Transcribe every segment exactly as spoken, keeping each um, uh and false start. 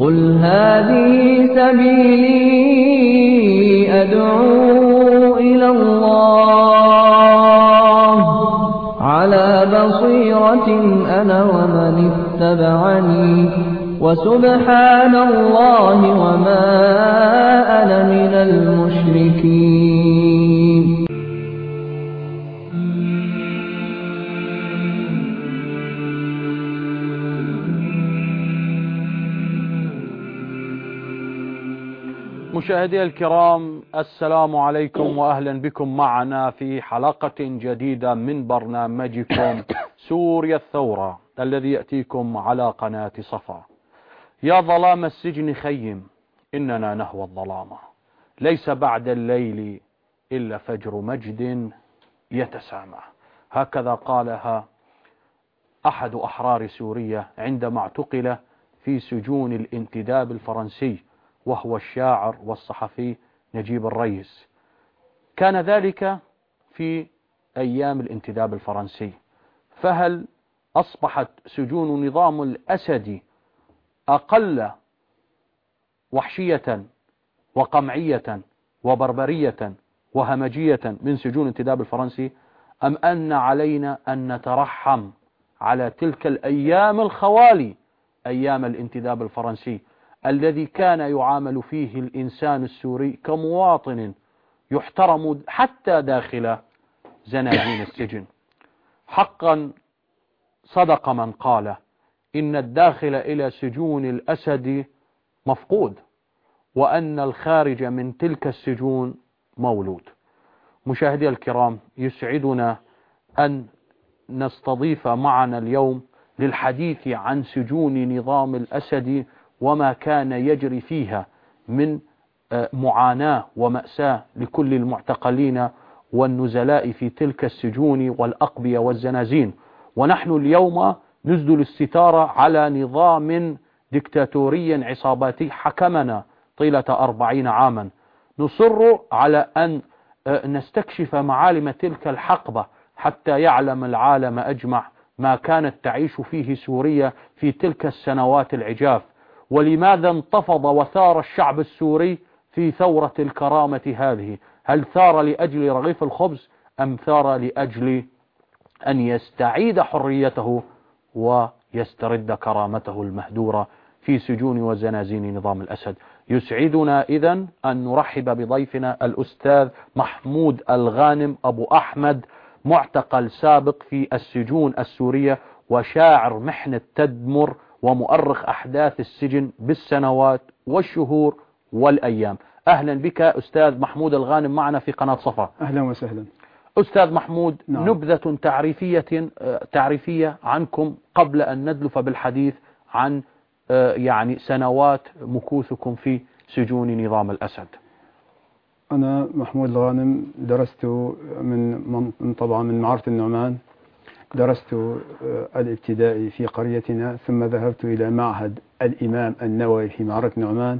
قل هذه سبيلي أدعو إلى الله على بصيرة أنا ومن اتبعني وسبحان الله وما أنا من المشركين. مشاهدي الكرام، السلام عليكم وأهلا بكم معنا في حلقة جديدة من برنامجكم سوريا الثورة الذي يأتيكم على قناة صفا. يا ظلام السجن خيم، إننا نهوى الظلامة، ليس بعد الليل إلا فجر مجد يتسامى. هكذا قالها أحد أحرار سوريا عندما اعتقل في سجون الانتداب الفرنسي، وهو الشاعر والصحفي نجيب الريس. كان ذلك في أيام الانتداب الفرنسي، فهل أصبحت سجون نظام الأسد أقل وحشية وقمعية وبربرية وهمجية من سجون الانتداب الفرنسي، أم أن علينا أن نترحم على تلك الأيام الخوالي، أيام الانتداب الفرنسي الذي كان يعامل فيه الإنسان السوري كمواطن يحترم حتى داخل زنازين السجن؟ حقا صدق من قال إن الداخل إلى سجون الأسد مفقود، وأن الخارج من تلك السجون مولود. مشاهدي الكرام، يسعدنا أن نستضيف معنا اليوم للحديث عن سجون نظام الأسد وما كان يجري فيها من معاناة ومأساة لكل المعتقلين والنزلاء في تلك السجون والأقبية والزنازين. ونحن اليوم نسدل الستارة على نظام ديكتاتوري عصاباتي حكمنا طيلة أربعين عاما. نصر على أن نستكشف معالم تلك الحقبة حتى يعلم العالم أجمع ما كانت تعيش فيه سوريا في تلك السنوات العجاف، ولماذا انتفض وثار الشعب السوري في ثورة الكرامة هذه. هل ثار لأجل رغيف الخبز أم ثار لأجل أن يستعيد حريته ويسترد كرامته المهدورة في سجون وزنازين نظام الأسد؟ يسعدنا إذن أن نرحب بضيفنا الأستاذ محمود الغانم أبو أحمد، معتقل سابق في السجون السورية وشاعر محنة تدمر ومؤرخ أحداث السجن بالسنوات والشهور والأيام. أهلا بك أستاذ محمود الغانم معنا في قناة صفا. أهلا وسهلا أستاذ محمود. نعم. نبذة تعريفية تعريفية عنكم قبل أن ندلف بالحديث عن يعني سنوات مكوثكم في سجون نظام الأسد. أنا محمود الغانم، درست من طبعا من معرة النعمان، درست الابتدائي في قريتنا، ثم ذهبت إلى معهد الإمام النووي في معرة النعمان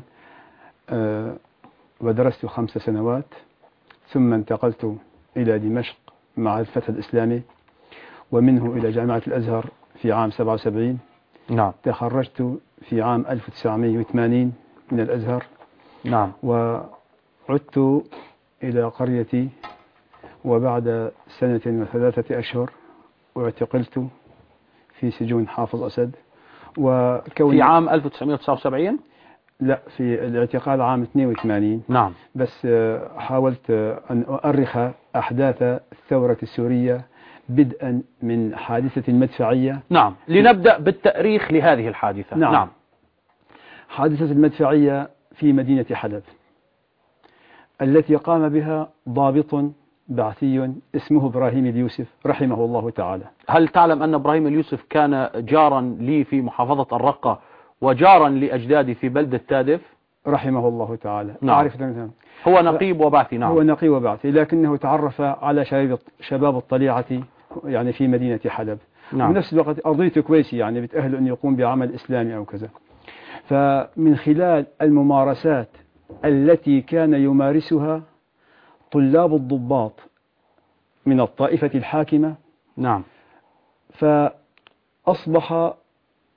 ودرست خمس سنوات، ثم انتقلت إلى دمشق مع الفتح الإسلامي، ومنه إلى جامعة الأزهر في عام سبعة وسبعين. نعم. تخرجت في عام ألف وتسعمئة وثمانين من الأزهر. نعم. وعدت إلى قريتي، وبعد سنة وثلاثة أشهر اعتقلت في سجون حافظ أسد. وكوني في عام ألف وتسعمئة وتسعة وسبعين؟ لا، في الاعتقال عام اثنين وثمانين. نعم. بس حاولت أن أؤرخ أحداث الثورة السورية بدءا من حادثة المدفعية. نعم، لنبدأ بالتأريخ لهذه الحادثة. نعم. نعم. حادثة المدفعية في مدينة حلب التي قام بها ضابط بعثي اسمه إبراهيم اليوسف رحمه الله تعالى. هل تعلم أن إبراهيم اليوسف كان جارا لي في محافظة الرقة وجارا لأجدادي في بلدة تادف؟ رحمه الله تعالى. نعم. أعرف. هو نقيب وبعثي. نعم. هو نقيب وبعثي، لكنه تعرف على شباب شباب الطليعة يعني في مدينة حلب. نعم. ونفس الوقت أرضيته كويسة، يعني بتأهل أن يقوم بعمل إسلامي أو كذا. فمن خلال الممارسات التي كان يمارسها طلاب الضباط من الطائفة الحاكمة، نعم، فأصبح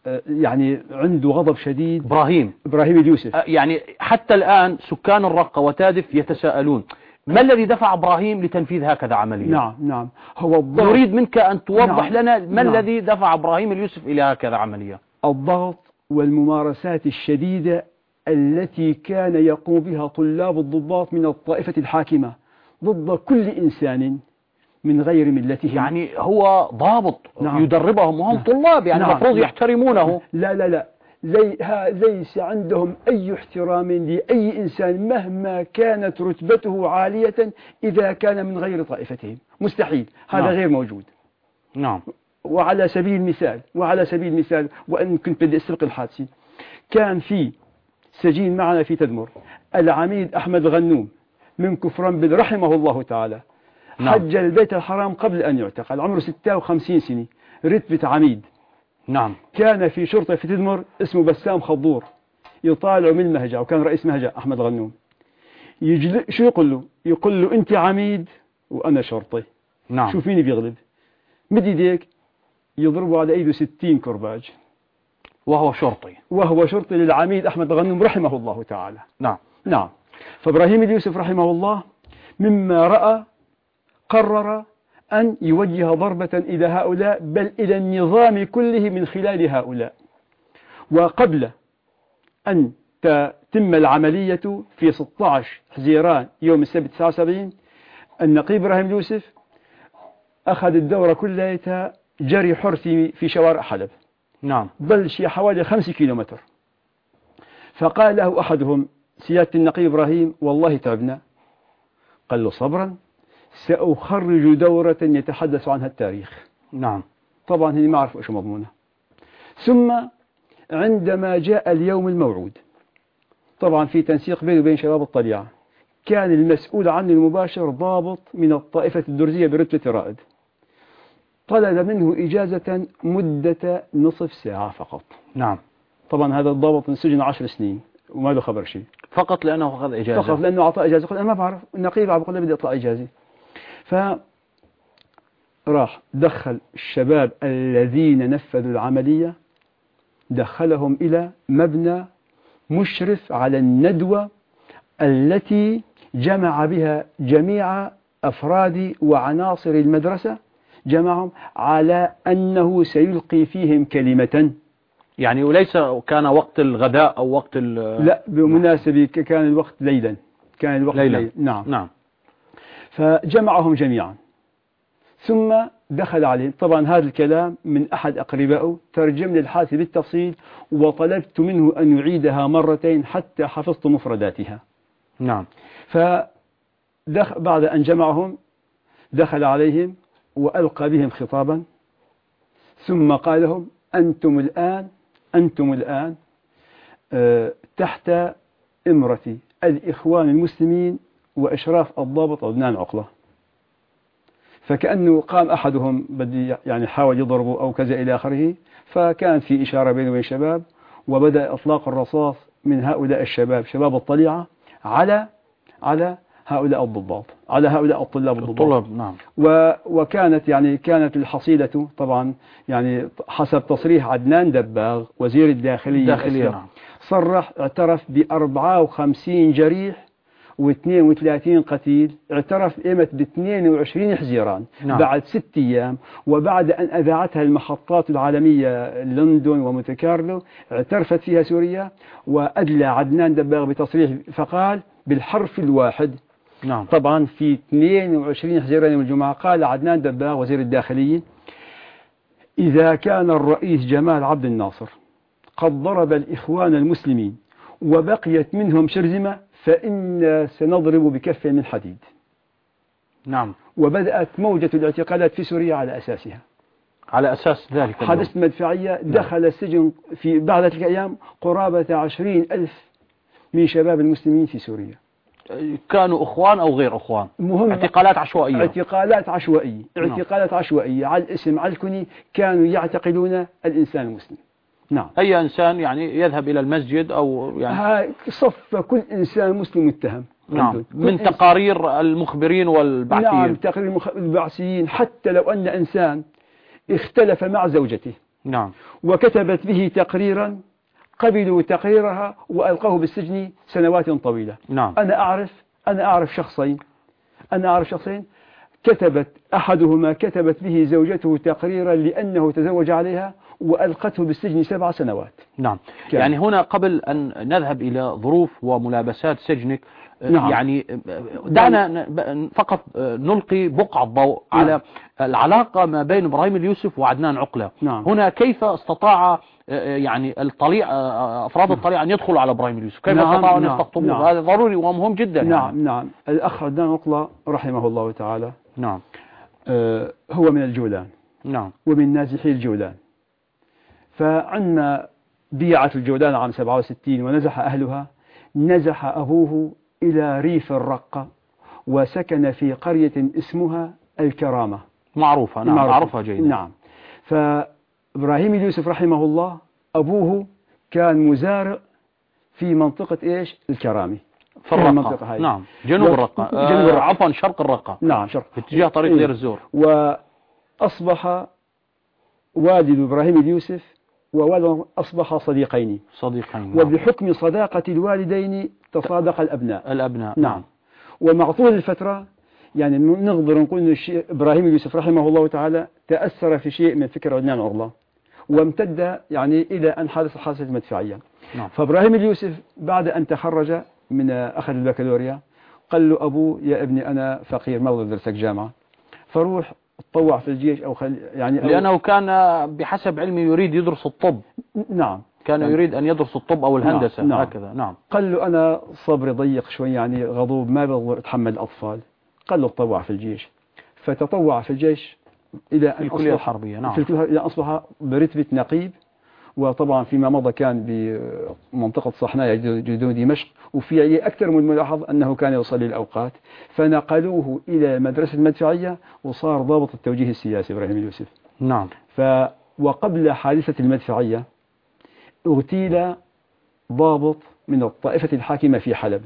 يعني عنده غضب شديد. إبراهيم إبراهيم اليوسف. يعني حتى الآن سكان الرقة وتادف يتساءلون ما الذي دفع إبراهيم لتنفيذ هكذا عملية؟ نعم نعم هو الضغط. نريد منك أن توضح نعم لنا ما نعم الذي دفع إبراهيم اليوسف إلى هكذا عملية؟ الضغط والممارسات الشديدة التي كان يقوم بها طلاب الضباط من الطائفة الحاكمة ضد كل إنسان من غير ملته. يعني هو ضابط نعم يدربهم وهم نعم طلاب، يعني المفروض نعم يحترمونه. لا لا لا لي ليس عندهم أي احترام لأي إنسان مهما كانت رتبته عالية إذا كان من غير طائفتهم، مستحيل، هذا نعم غير موجود. نعم. وعلى سبيل المثال وعلى سبيل المثال وأن كنت بدي أسبق الحادثة، كان في سجين معنا في تدمر العميد أحمد غنوم من كفرنبل رحمه الله تعالى. نعم. حج البيت الحرام قبل أن يعتقل، عمره ستة وخمسين سنة، رتبة عميد. نعم. كان في شرطة في تدمر اسمه بسام خضور يطالعه من المهجة، وكان رئيس مهجة أحمد غنوم. يجل... شو يقول له؟ يقول له أنت عميد وأنا شرطي. نعم. شوف مين بيغلب. مد يديك يضربه على ايده ستين كرباج وهو شرطي وهو شرطي للعميد أحمد غنوم رحمه الله تعالى. نعم نعم. فإبراهيم اليوسف رحمه الله مما رأى قرر أن يوجه ضربة إلى هؤلاء، بل إلى النظام كله من خلال هؤلاء. وقبل أن تتم العملية في ستة عشر حزيران يوم السبت تسعة وسبعين، النقيب إبراهيم اليوسف أخذ الدورة كلها جري حر في في شوارع حلب. نعم. ضل شيء حوالي خمسة كيلومتر. فقال له أحدهم سيادة النقيب إبراهيم والله تعبنا. قال له صبرا سأخرج دورة يتحدث عنها التاريخ. نعم. طبعا هني ما أعرف إيش مضمونها. ثم عندما جاء اليوم الموعود، طبعا في تنسيق بينه وبين شباب الطليعة، كان المسؤول عنه المباشر ضابط من الطائفة الدرزية برتبة رائد، طلب منه إجازة مدة نصف ساعة فقط. نعم. طبعا هذا الضابط انسجن عشر سنين وما له خبر شيء، فقط لأنه أخذ إجازة، فقط لأنه أعطى إجازة. قال أنا ما بعرف، النقيب عم بقول له بدي أطلع إجازة. فراح دخل الشباب الذين نفذوا العملية، دخلهم إلى مبنى مشرف على الندوة التي جمع بها جميع أفراد وعناصر المدرسة، جمعهم على أنه سيلقي فيهم كلمة. يعني وليس كان وقت الغداء أو وقت لا بمناسبة كان الوقت ليلا، كان الوقت ليلا, ليلا. نعم. نعم. فجمعهم جميعا ثم دخل عليهم. طبعا هذا الكلام من أحد أقربائه ترجم لي الحادثة بالتفصيل، وطلبت منه أن يعيدها مرتين حتى حفظت مفرداتها. نعم. فدخل بعد أن جمعهم دخل عليهم وألقى بهم خطابا، ثم قال لهم أنتم الآن أنتم الآن تحت إمرة الإخوان المسلمين وإشراف الضابط عدنان عقلة. فكأنه قام أحدهم بدي يعني حاول يضربه أو كذا إلى آخره، فكان في إشارة بينه وبين الشباب، وبدأ إطلاق الرصاص من هؤلاء الشباب شباب الطليعة على على هؤلاء الضباط، على هؤلاء الطلاب الضباط. نعم. وكانت يعني كانت الحصيلة طبعا يعني حسب تصريح عدنان دباغ وزير الداخلية الداخلية نعم. صرح اعترف بأربعة وخمسين جريح واثنين وثلاثين قتيل، اعترف قيمة باثنين وعشرين حزيران. نعم. بعد ست أيام، وبعد أن أذاعتها المحطات العالمية لندن ومونte كارلو اعترفت فيها سوريا، وأدلى عدنان دباغ بتصريح فقال بالحرف الواحد. نعم. طبعا في اثنين وعشرين حزيران يوم الجمعة قال عدنان دباغ وزير الداخلية: إذا كان الرئيس جمال عبد الناصر قد ضرب الإخوان المسلمين وبقيت منهم شرذمة فإنا سنضرب بكف من حديد. نعم. وبدأت موجة الاعتقالات في سوريا على أساسها، على أساس ذلك حدث مدفعية. دخل نعم. السجن في بعد تلك الأيام قرابة عشرين ألف من شباب المسلمين في سوريا، كانوا أخوان أو غير أخوان، مهم اعتقالات عشوائية. اعتقالات عشوائية اعتقالات نعم. عشوائية على الاسم على الكني، كانوا يعتقلون الإنسان المسلم. نعم. أي إنسان يعني يذهب إلى المسجد أو يعني صف كل إنسان مسلم متهم. نعم. من تقارير المخبرين والبعثيين. نعم، تقارير البعثيين. حتى لو أن إنسان اختلف مع زوجته، نعم. وكتبت به تقريرا قبلوا تقريرها وألقوه بالسجن سنوات طويلة. نعم. أنا أعرف أنا أعرف شخصين أنا أعرف شخصين كتبت أحدهما كتبت به زوجته تقريرا لأنه تزوج عليها وألقته بالسجن سبع سنوات. نعم. كان. يعني هنا قبل أن نذهب إلى ظروف وملابسات سجنك، نعم. يعني دعنا فقط نلقي بقع الضوء نعم. على العلاقة ما بين إبراهيم اليوسف وعدنان عقلة. نعم. هنا كيف استطاع يعني الطليع أفراد الطليع أن يدخلوا على إبراهيم اليوسف؟ كيف نعم. استطاعوا أن نعم. يستقطبوه؟ نعم. هذا ضروري ومهم جدا. نعم. يعني. نعم. الأخ عدنان عقلة رحمه الله تعالى نعم. آه هو من الجولان. نعم. ومن نازحي الجولان. فعندما بيعت الجولان عام سبعة وستين ونزح أهلها، نزح أبوه إلى ريف الرقة وسكن في قرية اسمها الكرامة. معروفة. نعم. معروفة جيدا. نعم. فإبراهيم اليوسف رحمه الله أبوه كان مزارع في منطقة إيش الكرامي في الرقة. هاي. نعم. جنوب الرقة. جنوب الرقة. عفوا شرق الرقة. نعم شرق. في اتجاه طريق إيه. دير الزور. وأصبح والد إبراهيم اليوسف وولد أصبح صديقين. صديقين. نعم. وبحكم صداقة الوالدين تصادق الأبناء. الأبناء. نعم. ومع طول الفترة يعني نقدر نقول أن إبراهيم اليوسف رحمه الله تعالى تأثر في شيء من فكر عدنان عقلة وامتد يعني إلى أن حدث حادثة المدفعية. نعم. فإبراهيم اليوسف بعد أن تخرج من أخذ البكالوريا قال له أبوه يا ابني أنا فقير ما أقدر أدرسك جامعة، فروح تطوع في الجيش أو خل يعني أو لأنه كان بحسب علمي يريد يدرس الطب. نعم. كان يعني يريد أن يدرس الطب أو الهندسة. نعم. هكذا. نعم. قال له أنا صبري ضيق شوي يعني غضوب ما بقدر أتحمل الأطفال. قال له تطوع في الجيش، فتطوع في الجيش إلى أن الكلية الحربية. نعم. في الكلية إلى أصبح برتبة نقيب. وطبعا فيما مضى كان بمنطقة صحنايا جنوب دمشق، وفي أكثر من ملاحظ أنه كان يصلي الأوقات، فنقلوه إلى مدرسة المدفعية وصار ضابط التوجيه السياسي إبراهيم اليوسف. نعم. ف وقبل حادثة المدفعية اغتيل ضابط من الطائفة الحاكمة في حلب،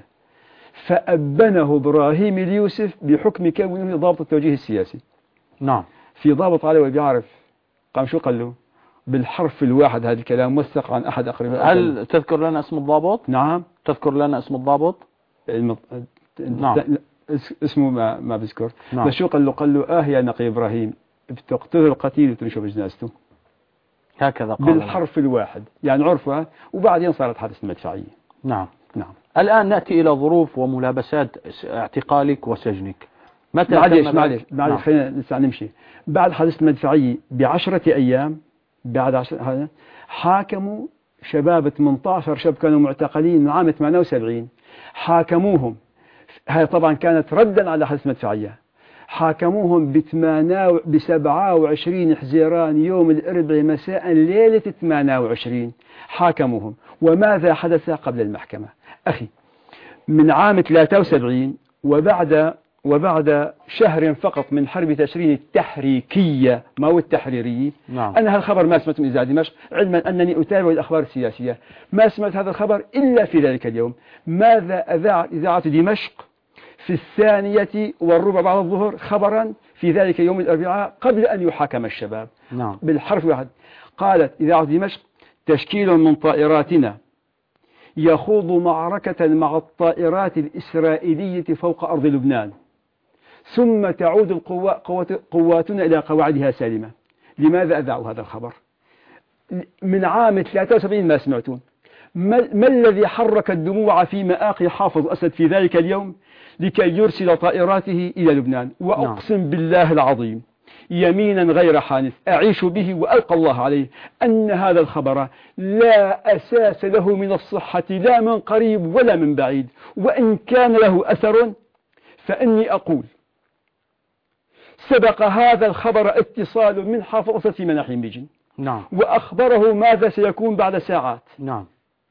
فأبنه إبراهيم اليوسف بحكم كونه ضابط التوجيه السياسي. نعم. في ضابط عليه وبيعرف قام شو قال له بالحرف الواحد هذا الكلام موثق عن أحد أقربائه. هل تذكر لنا اسم الضابط؟ نعم. تذكر لنا اسم الضابط؟ المط... نعم. اسمه ما ما بذكر. نعم. بس شو قال له؟ قال له آه يا نقي إبراهيم بتقتله القتيل وتنشر بجنازته. هكذا قال. بالحرف الواحد يعني عرفها. وبعدين صارت حادثة المدفعية. نعم. نعم. الآن نأتي إلى ظروف وملابسات اعتقالك وسجنك. متى؟ معلش معلش معلش نعم. خلينا لسه نمشي. بعد حادثة المدفعية بعشرة أيام بعد عشرة حاكموا شباب ثمانية عشر شاب كانوا معتقلين من عام ثمانية وسبعين، حاكموهم. هذا طبعا كانت ردا على حادثة المدفعية. حاكموهم ب سبعة وعشرين حزيران يوم الأربعاء مساء ليلة ثمانية وعشرين حاكموهم. وماذا حدث قبل المحكمة؟ أخي من عام ثلاثة وسبعين وبعد وبعد شهر فقط من حرب تشرين التحريكية ما هو التحريري. نعم. أنا هالخبر ما سمعت من إذاعة دمشق، علما أنني أتابع الأخبار السياسية، ما سمعت هذا الخبر إلا في ذلك اليوم. ماذا أذاعت إذاعة دمشق في الثانية والربع بعد الظهر خبرا في ذلك يوم الأربعاء قبل أن يحاكم الشباب؟ نعم. بالحرف واحد قالت إذاعة دمشق تشكيل من طائراتنا يخوض معركة مع الطائرات الإسرائيلية فوق أرض لبنان، ثم تعود قواتنا إلى قواعدها سالمة. لماذا أذاعوا هذا الخبر؟ من عام ثلاثة وسبعين ما سمعتون. ما, ما الذي حرك الدموع في مآقي حافظ أسد في ذلك اليوم لكي يرسل طائراته إلى لبنان؟ وأقسم بالله العظيم يمينا غير حانث أعيش به وألقى الله عليه أن هذا الخبر لا أساس له من الصحة لا من قريب ولا من بعيد، وإن كان له أثر فإني أقول سبق هذا الخبر اتصال من حافظ أسد في مناحيم بيجن. نعم. وأخبره ماذا سيكون بعد ساعات. نعم.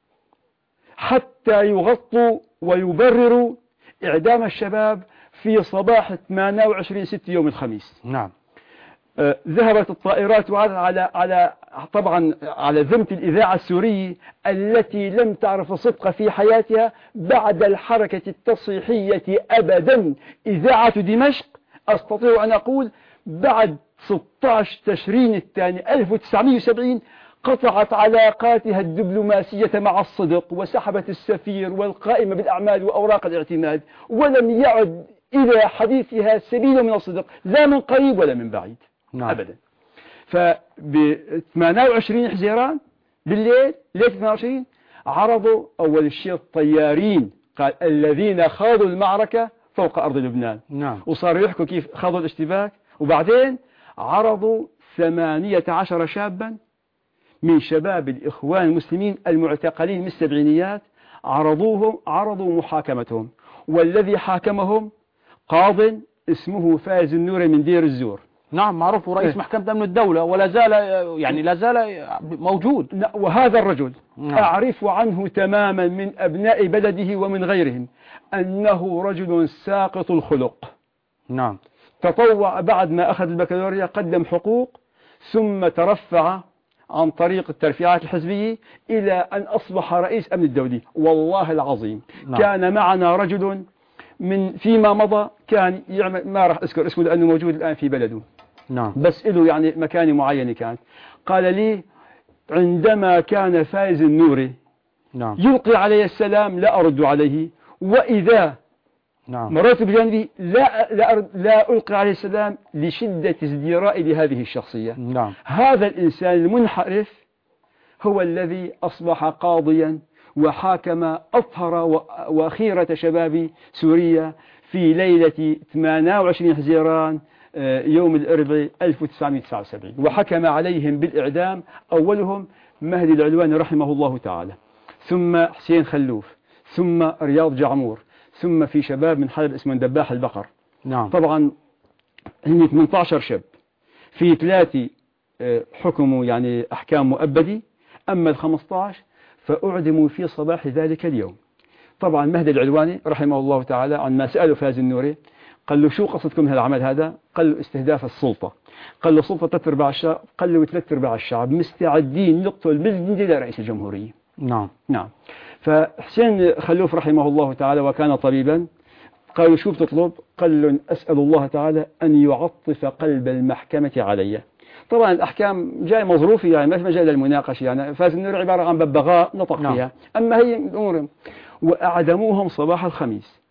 حتى يغطوا ويبرروا إعدام الشباب في صباح ثمانية وعشرين ستة يوم الخميس. نعم. آه ذهبت الطائرات على على طبعا على ذمة الإذاعة السورية التي لم تعرف الصدق في حياتها بعد الحركة التصحيحية أبدا. إذاعة دمشق أستطيع أن أقول بعد ستة عشر تشرين الثاني ألف وتسعمئة وسبعين قطعت علاقاتها الدبلوماسية مع الصدق وسحبت السفير والقائمة بالأعمال وأوراق الاعتماد، ولم يعد إلى حديثها سبيل من الصدق لا من قريب ولا من بعيد. نعم. أبدا. فب ثمانية وعشرين حزيران بالليل ليلة ثمانية وعشرين عرضوا أول شيء الطيارين، قال الذين خاضوا المعركة فوق أرض لبنان. نعم. وصاروا يحكوا كيف خاضوا الاشتباك، وبعدين عرضوا ثمانية عشر شابا من شباب الإخوان المسلمين المعتقلين من السبعينيات، عرضوهم عرضوا محاكمتهم، والذي حاكمهم قاض اسمه فايز النوري من دير الزور. نعم معروف، رئيس محكمة أمن الدولة، ولا زال يعني لا زال موجود. وهذا الرجل نعم. أعرف عنه تماما من أبناء بلده ومن غيرهم أنه رجل ساقط الخلق. نعم. تطوع بعد ما أخذ البكالوريا، قدم حقوق، ثم ترفع عن طريق الترفيعات الحزبية إلى أن أصبح رئيس أمن الدولي. والله العظيم نعم. كان معنا رجل من فيما مضى كان يعمل، ما راح أذكر اسمه لأنه موجود الآن في بلده. نعم. بس له يعني مكان معين كان. قال لي عندما كان فايز النوري نعم. يلقي علي السلام لا أرد عليه، وإذا نعم. مررت بجانبي لا, لا, لا ألقي عليه السلام لشدة ازدرائي لهذه الشخصية. نعم. هذا الإنسان المنحرف هو الذي أصبح قاضيا وحاكم أطهر وأخيرة شباب سوريا في ليلة ثمانية وعشرين حزيران يوم الأربعاء ألف وتسعمئة وتسعة وسبعين، وحكم عليهم بالإعدام، أولهم مهدي العلواني رحمه الله تعالى، ثم حسين خلوف، ثم رياض جعمور، ثم في شباب من حلب اسمه دباح البقر. نعم. طبعا هم ثمانية عشر شاب، في ثلاثة حكموا يعني أحكام مؤبدة، أما ال خمسة عشر فأعدموا في صباح ذلك اليوم. طبعا مهدي العلواني رحمه الله تعالى عن ما سأله فايز النوري، قال له شو قصدكم من العمل هذا؟ قال له استهداف السلطة. قال له سلطة ثلاث أرباع الشعب، قال له ثلاث أرباع الشعب مستعدين نقتل بالجندي لرئيس الجمهورية. نعم. نعم. فحسين خلوف رحمه الله تعالى وكان طبيبا، قالوا شو بتطلب؟ قال له أسأل الله تعالى أن يعطف قلب المحكمة علي. طبعا الأحكام جاي مظروفة يعني ما في مجال للمناقشة، يعني فاز النور عبارة عن ببغاء نطق فيها. نعم. أما هي أمور. وأعدموهم صباح الخميس.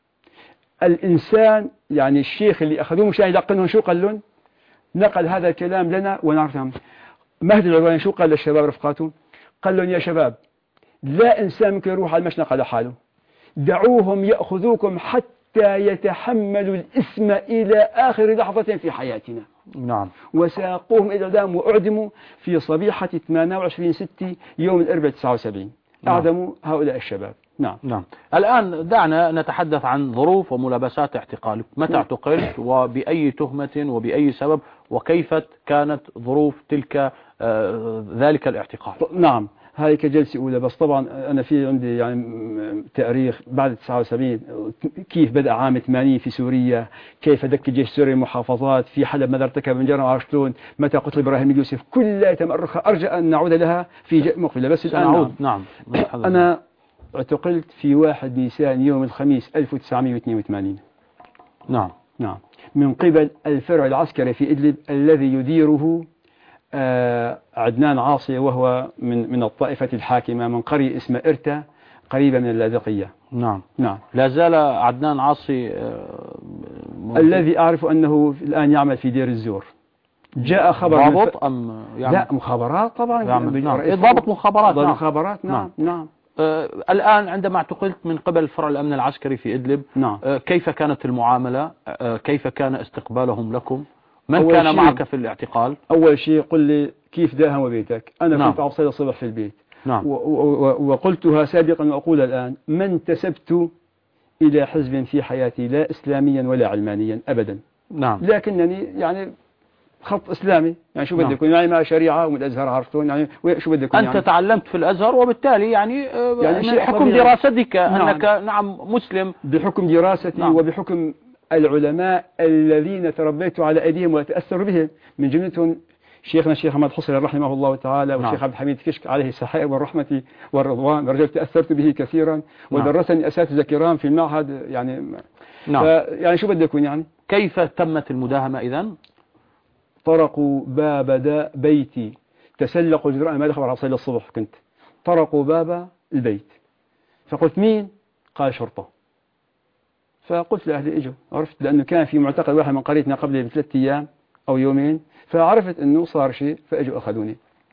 الإنسان يعني الشيخ اللي أخذوه مشان يلقنهم شو قال لهم؟ نقل هذا الكلام لنا ونعرفهم. مهدي العلواني شو قال للشباب رفقاته؟ قال لهم يا شباب لا إنسان ممكن يروح على المشنقة لحاله، دعوهم يأخذوكم حتى يتحملوا الإثم إلى آخر لحظة في حياتنا. نعم. وساقوهم إلى الإعدام وأعدموا في صبيحة ثمانية وعشرين ستة يوم الأربعاء تسعة وسبعين. نعم. أعدموا هؤلاء الشباب. نعم. نعم. الآن دعنا نتحدث عن ظروف وملابسات اعتقالك. متى نعم. اعتقلت وبأي تهمة وبأي سبب، وكيف كانت ظروف تلك آه ذلك الاعتقال؟ نعم. هاي كجلسة أولى، بس طبعا أنا في عندي يعني تاريخ بعد تسعة وسبعين، كيف بدأ عام ثمانين في سوريا، كيف دك الجيش السوري المحافظات في حلب، ماذا ارتكب من جرم عاشتون، متى قتل إبراهيم اليوسف، كلها تمرخة أرجى أن نعود لها في مقبلة. بس الآن نعود. نعم. نعم. أنا اعتقلت في واحد نيسان يوم الخميس ألف وتسعمئة واثنين وثمانين. نعم. نعم. من قبل الفرع العسكري في إدلب الذي يديره آه عدنان عاصي، وهو من من الطائفة الحاكمة من قرية اسمها إرتا قريبة من اللاذقية. نعم. نعم. لا زال عدنان عاصي آه الذي أعرف أنه الآن يعمل في دير الزور. جاء خبر ضابط أم يعني لا مخابرات طبعا. نعم. ضابط مخابرات. ضابط مخابرات. نعم. نعم. نعم. آه الآن عندما اعتقلت من قبل فرع الأمن العسكري في إدلب، نعم. آه كيف كانت المعاملة؟ آه كيف كان استقبالهم لكم؟ من كان معك في الاعتقال؟ أول شيء قل لي كيف داهم بيتك؟ أنا نعم. كنت أوصل الصبح في البيت. نعم. وقلتها سابقا وأقولها الآن، ما انتسبت إلى حزب في حياتي لا إسلاميا ولا علمانيا أبدا. نعم. لكنني يعني خط إسلامي، يعني شو بدي يكون؟ يعني ما شريعة ومن الأزهر عرفتون، يعني شو بدي يكون؟ أنت يعني تعلمت في الأزهر وبالتالي يعني, يعني بحكم دراستك نعم. أنك نعم مسلم. بحكم دراستي نعم. وبحكم العلماء الذين تربيت على أيديهم وتأثروا بهم، من جملتهم شيخنا الشيخ محمد حصري رحمه الله تعالى، والشيخ نعم. عبد الحميد كشك عليه السحائر والرحمة والرضوان، رجل تأثرت به كثيرا ودرسني أساتذة كرام في المعهد يعني. نعم. يعني شو بدي يكون يعني؟ كيف تمت المداهمة إذن؟ طرقوا باب دا بيتي، تسلقوا الجدران، ما لي خبر، أصلي الصبح كنت، طرقوا باب البيت، فقلت مين؟ قال شرطة. فقلت لأهلي اجوا، عرفت لأنه كان في معتقل واحد من قريتنا قبل بثلاث أيام أو يومين، فعرفت أنه صار شيء، فأجوا أخذوني.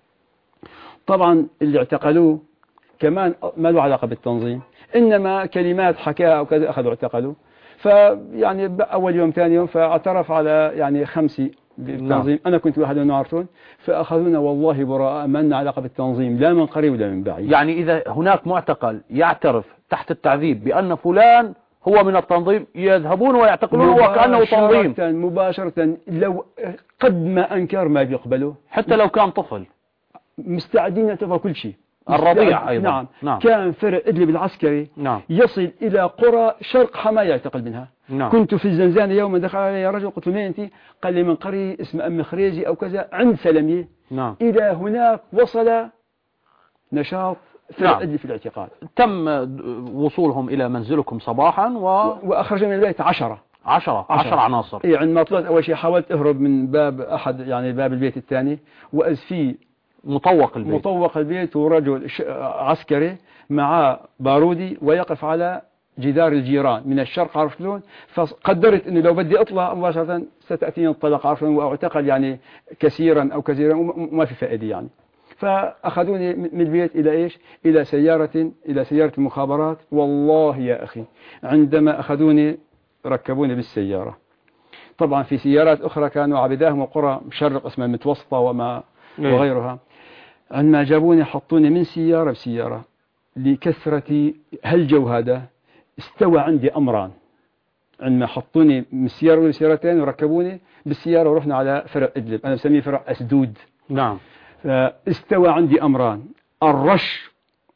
طبعا اللي اعتقلوه كمان ما له علاقة بالتنظيم، إنما كلمات حكاها أو كذا أخذوا اعتقلوا. فيعني أول يوم ثاني يوم فاعترف على يعني خمسة بالتنظيم. نعم. أنا كنت واحد من عارفون، فأخذونا والله براء، ما لنا علاقة بالتنظيم لا من قريب ولا من بعيد. يعني إذا هناك معتقل يعترف تحت التعذيب بأن فلان هو من التنظيم، يذهبون ويعتقلونه وكأنه تنظيم مباشرة، لو قد ما أنكر ما بيقبله، حتى لو كان طفل مستعدين يعتبر كل شيء، الرضيع أيضا. نعم. نعم. كان فرق إدلب العسكري نعم. يصل إلى قرى شرق حما يعتقل منها. نعم. كنت في الزنزانة يوما، دخل علي رجل، قلت له مين أنت؟ قال لي من قرية اسم أم خريجي أو كذا عند سلمية. نعم. إلى هناك وصل نشاط فرق نعم. إدلب في الاعتقال. تم وصولهم إلى منزلكم صباحا و... وأخرجوا من البيت عشرة عشرة عشرة عناصر. إيه، عندما طلعت أول شيء حاولت أهرب من باب أحد، يعني باب البيت الثاني، وأز فيه مطوق البيت مطوق البيت ورجل عسكري معاه بارودي ويقف على جدار الجيران من الشرق، عرفت لون؟ فقدرت انه لو بدي اطلع مباشرة ستأتيني الطلقة، عرفت لون؟ واعتقل يعني كثيرا او كثيرا وما في فائدة يعني. فاخذوني من البيت الى ايش؟ الى سيارة، الى سيارة المخابرات. والله يا اخي عندما اخذوني ركبوني بالسيارة، طبعا في سيارات اخرى كانوا عبداهم وقرى شرق اسمها المتوسطة وما وغيرها. عندما جابوني حطوني من سيارة بسيارة، لكثرة هالجو هذا استوى عندي أمران. عندما حطوني من سيارة لسيارتين وركبوني بالسيارة ورحنا على فرق إدلب، أنا بسميه فرق أسدود. نعم. استوى عندي أمران: الرش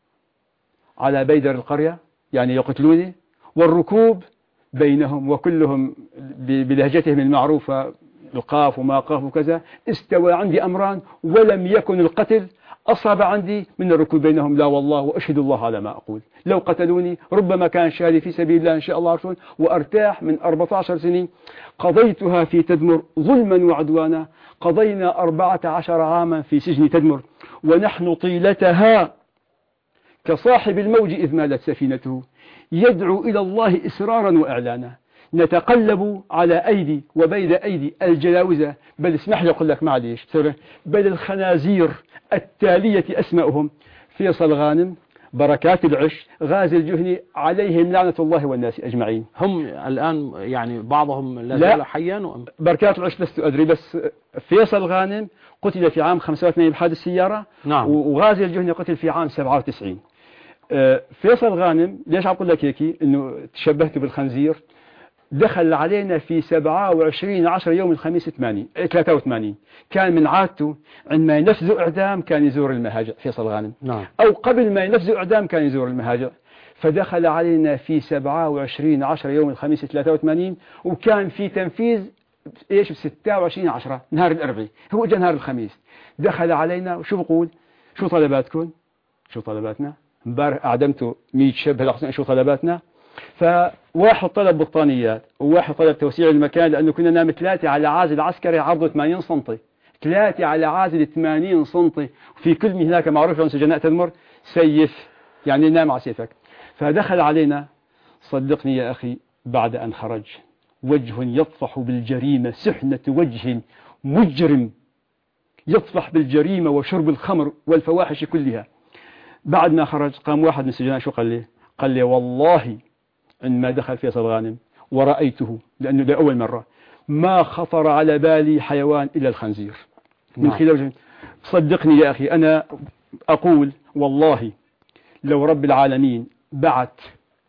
على بيدر القرية يعني يقتلوني، والركوب بينهم وكلهم بلهجتهم المعروفة القاف وما قاف وكذا. استوى عندي أمران، ولم يكن القتل أصعب عندي من الركوب بينهم، لا والله، وأشهد الله على ما أقول. لو قتلوني ربما كان شهادي في سبيل الله إن شاء الله، عرفون، وأرتاح من أربعة عشر سنة قضيتها في تدمر ظلما وعدوانا. قضينا أربعة عشر عاما في سجن تدمر، ونحن طيلتها كصاحب الموج إذ مالت سفينته، يدعو إلى الله إسرارا وإعلانا. نتقلب على أيدي وبين أيدي الجلاوزة، بل اسمح لي أقول لك معليش، بل الخنازير التالية أسماؤهم: فيصل غانم، بركات العش، غازي الجهني، عليهم لعنة الله والناس أجمعين. هم الآن يعني بعضهم لا زال حيا و... بركات العش لست أدري، بس فيصل غانم قتل في عام خمسة وثمانين بحادث السيارة. نعم. وغازي الجهني قتل في عام سبعة وتسعين. فيصل غانم ليش عم أقول لك هيك؟ إنه تشبهته بالخنزير. دخل علينا في سبعة وعشرين عشر يوم الخميس ثمانين ثلاثة وثمانين. كان من عادته عندما ينفذوا إعدام كان يزور المهاجر فيصل غانم. نعم. أو قبل ما ينفذوا إعدام كان يزور المهاجر. فدخل علينا في سبعة وعشرين عشر يوم الخميس ثلاثة وثمانين، وكان في تنفيذ إيش بستة وعشرين عشرة نهار الأربعاء، هو جاء نهار الخميس. دخل علينا وشو بقول؟ شو طلباتكم؟ شو طلباتنا؟ امبارح أعدمتوا مئة شاب، هلا شو طلباتنا؟ فواحد طلب بطانيات، وواحد طلب توسيع المكان، لأنه كنا نام ثلاثة على عازل عسكري عرضه ثمانين سنتي، ثلاثة على عازل ثمانين سنتي، وفي كل من هناك معروف عن سجناء تدمر سيف، يعني نام على سيفك. فدخل علينا، صدقني يا أخي، بعد أن خرج وجه يطفح بالجريمة، سحنة وجه مجرم يطفح بالجريمة وشرب الخمر والفواحش كلها. بعد ما خرج قام واحد من السجناء، شو قال لي؟ قال لي والله عندما دخل فيصل غانم ورأيته، لأنه لأول مرة، ما خطر على بالي حيوان إلا الخنزير. من خلال وجه. صدقني يا أخي، أنا أقول والله لو رب العالمين بعت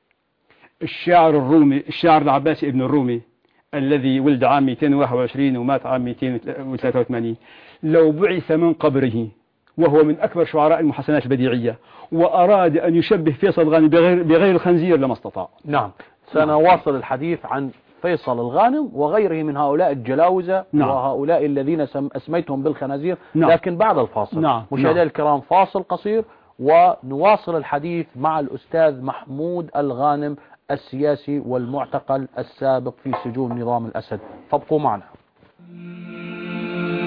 الشاعر الرومي، الشاعر العباسي ابن الرومي الذي ولد عام مئتين وواحد وعشرين ومات عام مئتين وثلاثة وثمانين، لو بعث من قبره وهو من أكبر شعراء المحسنات البديعية وأراد أن يشبه فيصل غانم بغير, بغير الخنزير لما استطاع. نعم. سنواصل الحديث عن فيصل الغانم وغيره من هؤلاء الجلاوزة. نعم. وهؤلاء الذين أسميتهم بالخنازير. نعم. لكن بعد الفاصل. نعم. مشاهدينا نعم. الكرام، فاصل قصير ونواصل الحديث مع الأستاذ محمود الغانم السياسي والمعتقل السابق في سجون نظام الأسد. فابقوا معنا.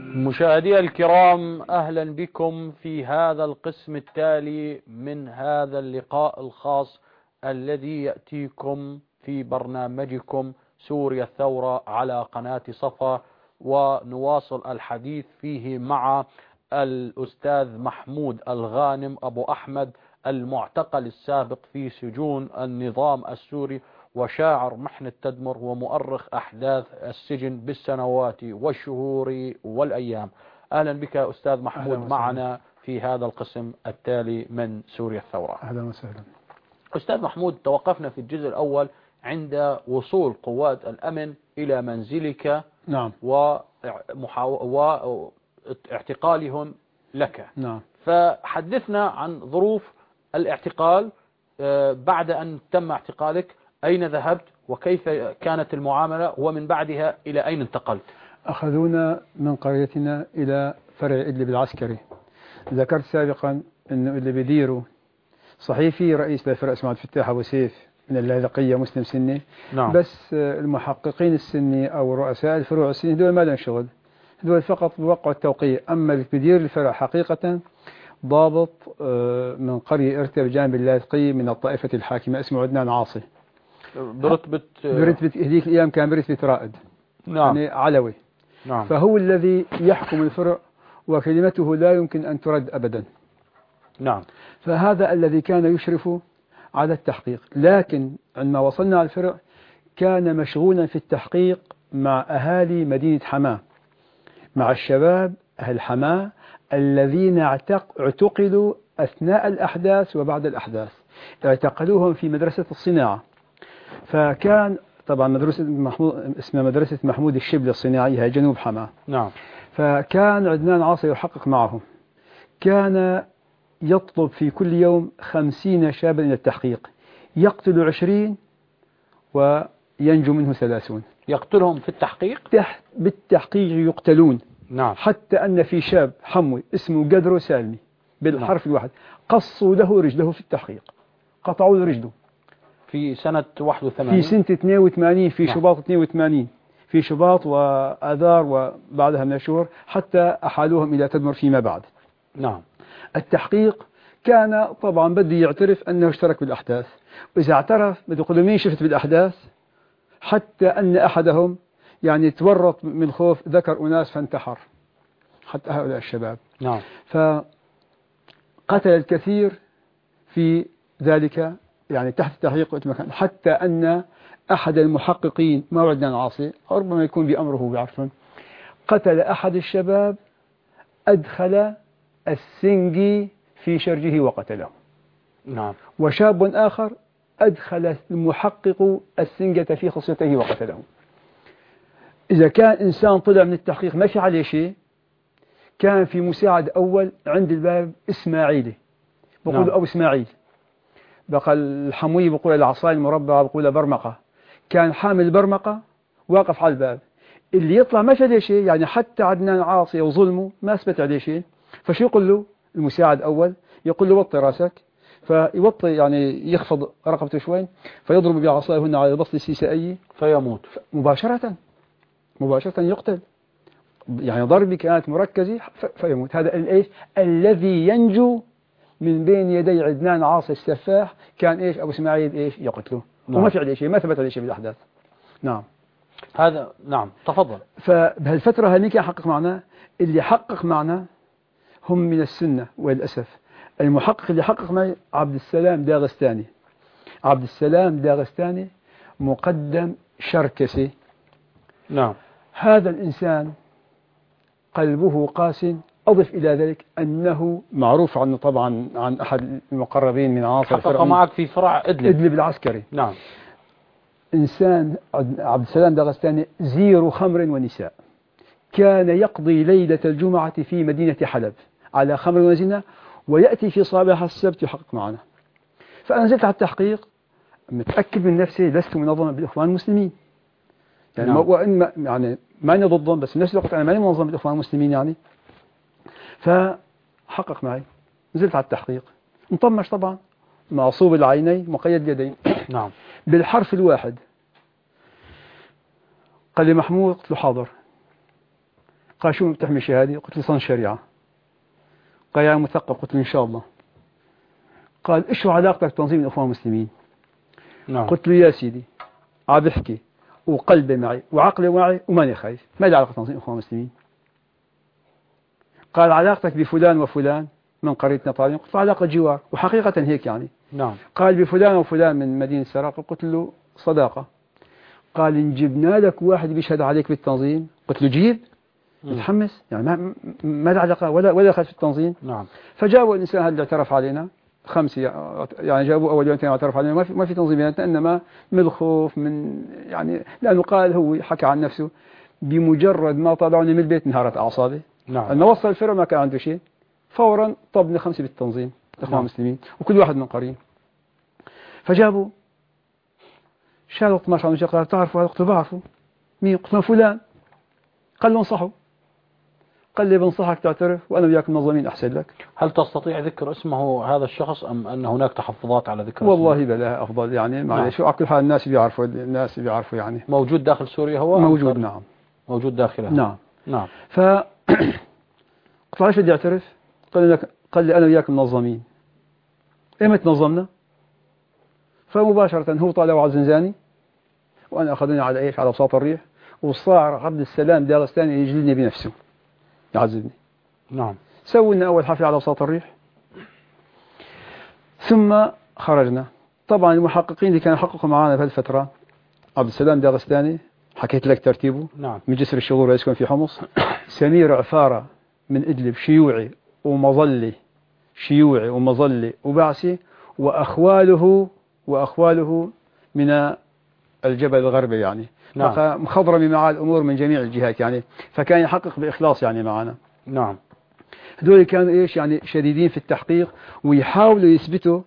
مشاهدي الكرام، أهلا بكم في هذا القسم التالي من هذا اللقاء الخاص الذي يأتيكم في برنامجكم سوريا الثورة على قناة صفا، ونواصل الحديث فيه مع الأستاذ محمود الغانم أبو أحمد، المعتقل السابق في سجون النظام السوري وشاعر محنة تدمر ومؤرخ أحداث السجن بالسنوات والشهور والأيام. أهلا بك أستاذ محمود معنا في هذا القسم التالي من سوريا الثورة. أهلا وسهلا. أستاذ محمود، توقفنا في الجزء الأول عند وصول قوات الأمن إلى منزلك. نعم. واعتقالهم لك. نعم. فحدثنا عن ظروف الاعتقال بعد أن تم اعتقالك، أين ذهبت وكيف كانت المعاملة، ومن بعدها إلى أين انتقلت؟ أخذونا من قريتنا إلى فرع إدلب العسكري. ذكرت سابقا أنه اللي بيديروا صحيفي رئيس للفرع اسمه عبد الفتاح أبو سيف من اللاذقية مسلم سني. نعم. بس المحققين السني أو رؤساء الفروع السني دول ما لهم شغل، دول فقط بوقع التوقيع. أما اللي بيدير الفرع حقيقة ضابط من قرية إرتب جانب اللاذقية من الطائفة الحاكمة اسمه عدنان عاصي، برتبة برتبة هذيك الأيام كان برتبة رائد. نعم. يعني علوي. نعم. فهو الذي يحكم الفرع وكلمته لا يمكن أن ترد أبدا. نعم. فهذا الذي كان يشرف على التحقيق، لكن عندما وصلنا على الفرع كان مشغولا في التحقيق مع أهالي مدينة حماة، مع الشباب أهل حماة الذين اعتقلوا أثناء الأحداث وبعد الأحداث. اعتقلوهم في مدرسة الصناعة. فكان طبعا مدرسة محمود اسمها مدرسة محمود الشبل الصناعية هي جنوب حماة. نعم. فكان عدنان عاصي يحقق معهم، كان يطلب في كل يوم خمسين شابا إلى التحقيق، يقتل عشرين وينجو منه ثلاثون. يقتلهم في التحقيق؟ تحت بالتحقيق يقتلون. نعم. حتى أن في شاب حموي اسمه قدرو سالمي بالحرف نعم. الواحد قصوا له رجله في التحقيق، قطعوا له رجله في سنة واحد وثمانين، في سنة اثنين وثمانين، في نعم. شباط اثنين وثمانين، في شباط وآذار وبعدها من الشهور، حتى أحالوهم إلى تدمر فيما بعد. نعم. التحقيق كان طبعا بده يعترف أنه اشترك بالأحداث، وإذا اعترف بده يقول له مين شفت بالأحداث، حتى أن أحدهم يعني تورط من خوف ذكر أناس فانتحر، حتى هؤلاء الشباب. نعم. فقتل الكثير في ذلك يعني تحت التحقيق، حتى أن أحد المحققين ما هو عدنان عاصي، ربما يكون بأمره بعرفه، قتل أحد الشباب أدخل السنجي في شرجه وقتله. نعم. وشاب آخر أدخل المحقق السنجة في خصيته وقتله. إذا كان إنسان طلع من التحقيق ما في عليه شيء، كان في مساعد أول عند الباب إسماعيلي بقول نعم. أو إسماعيل بقى الحموي بقول العصاية المربعة بقول برمقة، كان حامل البرمقة واقف على الباب، اللي يطلع ما في عليه شيء، يعني حتى عدنان عاصي وظلمه ما أثبت عليه شيء. فشو يقول له المساعد أول؟ يقول له وطي راسك، فيوطي يعني يخفض رقبته شوي، فيضرب بعصايه هنا على البسط السيسائي فيموت مباشرة، مباشرة يقتل، يعني ضربة كانت مركزة فيموت. هذا الإيش الذي ينجو من بين يدي عدنان عاصي السفاح، كان إيش أبو إسماعيل إيش يقتله. نعم. وما في عليه شيء، ما ثبت عليه شيء بالأحداث. نعم. هذا نعم تفضل. فبهالفترة هنيك يحقق معنا، اللي حقق معنا هم من السنة وللأسف. المحقق اللي حقق معي عبد السلام داغستاني، عبد السلام داغستاني مقدم شركسي. نعم. هذا الإنسان قلبه قاس. أضف إلى ذلك أنه معروف عنه طبعا عن أحد المقربين من عناصر حقق معك في فرع إدلب إدلب العسكري. نعم. إنسان عبد السلام داغستاني زير خمر ونساء، كان يقضي ليلة الجمعة في مدينة حلب على خمر وزنا، ويأتي في صباح السبت يحقق معنا. فأنا نزلت على التحقيق متأكد من نفسي لست منظما بالإخوان المسلمين، يعني, نعم. وإن يعني ماني ضدهم، بس في نفس الوقت أنا ماني منظم بالإخوان المسلمين يعني. فحقق معي، نزلت على التحقيق، مطمش طبعا، معصوب العينين مقيد اليدين. نعم. بالحرف الواحد قال لي محمود، قلت له حاضر. قال شو بتحمل شهادة؟ قلت له صن شريعة. قال يا مثقف؟ قلت له إن شاء الله. قال إيش علاقتك بتنظيم الإخوان المسلمين؟ نعم. قلت له يا سيدي عم بحكي وقلبي معي وعقلي معي وماني خايف، ما لي علاقة بتنظيم الإخوان المسلمين. قال علاقتك بفلان وفلان من قريتنا طالعين؟ قلت له علاقة جوار، وحقيقة هيك يعني. نعم. قال بفلان وفلان من مدينة سراقة؟ قلت له صداقة. قال إن جبنا لك واحد بيشهد عليك بالتنظيم؟ قلت له جيب. متحمس يعني ما ما له علاقة ولا ولا دخل في التنظيم. نعم. فجابوا الإنسان هذا اللي اعترف علينا خمسة، يعني جابوا أول يومين اعترف علينا ما في ما في تنظيم بيناتنا، إنما من الخوف من يعني لأنه قال هو حكى عن نفسه بمجرد ما طلعوني من البيت انهارت أعصابي. نعم. أنا وصل الفرع ما كان عنده شيء، فورا طبني خمسة بالتنظيم الإخوان نعم. المسلمين وكل واحد من قرين. فجابوا شالوا اثني عشر عن قال تعرفوا هذا؟ قلت له بعرفه. مين؟ قلت له فلان. قال له انصحوا. قال لي بنصحك تعترف وأنا وياك منظمين أحسن لك. هل تستطيع ذكر اسمه هذا الشخص أم أن هناك تحفظات على ذكر والله اسمه؟ بلا أفضل يعني معلش. على كل حال الناس بيعرفوا الناس بيعرفوا يعني. موجود داخل سوريا هو؟ موجود نعم. موجود داخلها. نعم. نعم. ف قلت له ليش بدي أعترف؟ قال لي قال لي أنا وياك منظمين. إيمتى تنظمنا؟ فمباشرة هو طالع على الزنزاني وأنا أخذني على إيش؟ على بساط الريح، وصار عبد السلام داغستاني يجلدني بنفسه يعذبني. نعم. سووا لنا أول حفلة على بساط الريح ثم خرجنا. طبعا المحققين اللي كانوا يحققوا معنا في الفترة عبد السلام داغستاني حكيت لك ترتيبه. نعم. من جسر الشغور يسكن في حمص. سمير عفارة من إدلب شيوعي ومظلي، شيوعي ومظلي وبعثي، وأخواله وأخواله من الجبل الغربي يعني. نعم. مخضرمي مع الأمور من جميع الجهات يعني، فكان يحقق بإخلاص يعني معنا. نعم. هذول كانوا إيش يعني شديدين في التحقيق ويحاولوا يثبتوا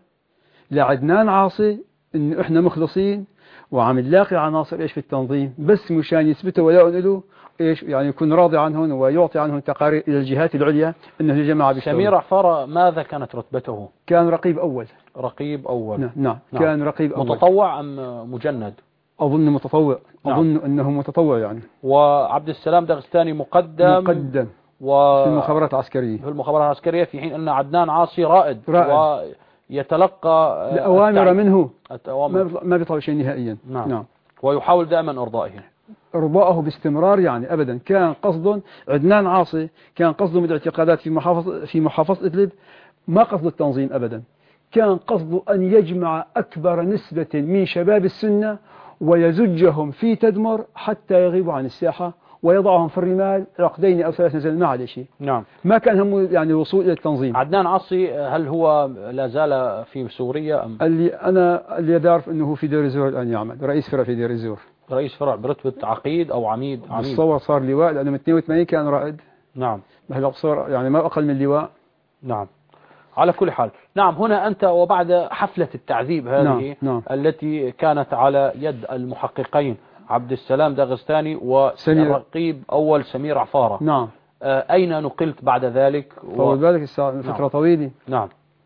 لعدنان عاصي إنه إحنا مخلصين وعم نلاقي عناصر إيش في التنظيم، بس مشان يثبتوا ولا له إيش يعني يكون راضي عنهم ويعطي عنهم تقارير إلى الجهات العليا إنه الجماعة بيشتغلوا. سمير عفارة ماذا كانت رتبته؟ كان رقيب أول. رقيب أول. نعم. نعم. كان رقيب أول. متطوع أم مجند؟ أظن متطوع. نعم. أظن أنه متطوع يعني. وعبد السلام داغستاني مقدم. مقدم. و... في المخابرات العسكرية. في المخابرات العسكرية، في حين أن عدنان عاصي رائد. رائد. ويتلقى الأوامر منه. التأوامر. ما بيطلع شيء نهائيا. نعم. نعم. ويحاول دائما إرضائه. إرضاءه باستمرار يعني أبدا. كان قصد عدنان عاصي كان قصده من الاعتقادات في محافظة في محافظة إدلب ما قصد التنظيم أبدا. كان قصده أن يجمع أكبر نسبة من شباب السنة ويزجهم في تدمر حتى يغيبوا عن الساحة ويضعهم في الرمال عقدين أو ثلاث نزل ما عليه شيء. نعم. ما كان همه يعني الوصول إلى التنظيم. عدنان عاصي هل هو لا زال في سوريا أم؟ اللي أنا اللي أعرف أنه هو في دير الزور الآن يعمل رئيس فرع في دير الزور. رئيس فرع برتبة عقيد أو عميد؟ عميد. بالصور صار لواء لأنه من اثنين وثمانين كان رائد. نعم. هلا صار يعني ما أقل من لواء. نعم. على كل حال. نعم. هنا أنت وبعد حفلة التعذيب هذه. نعم. نعم. التي كانت على يد المحققين عبد السلام داغستاني والرقيب أول سمير عفارة. نعم. أين نقلت بعد ذلك؟ طول بالك فترة نعم. طويلة. نعم.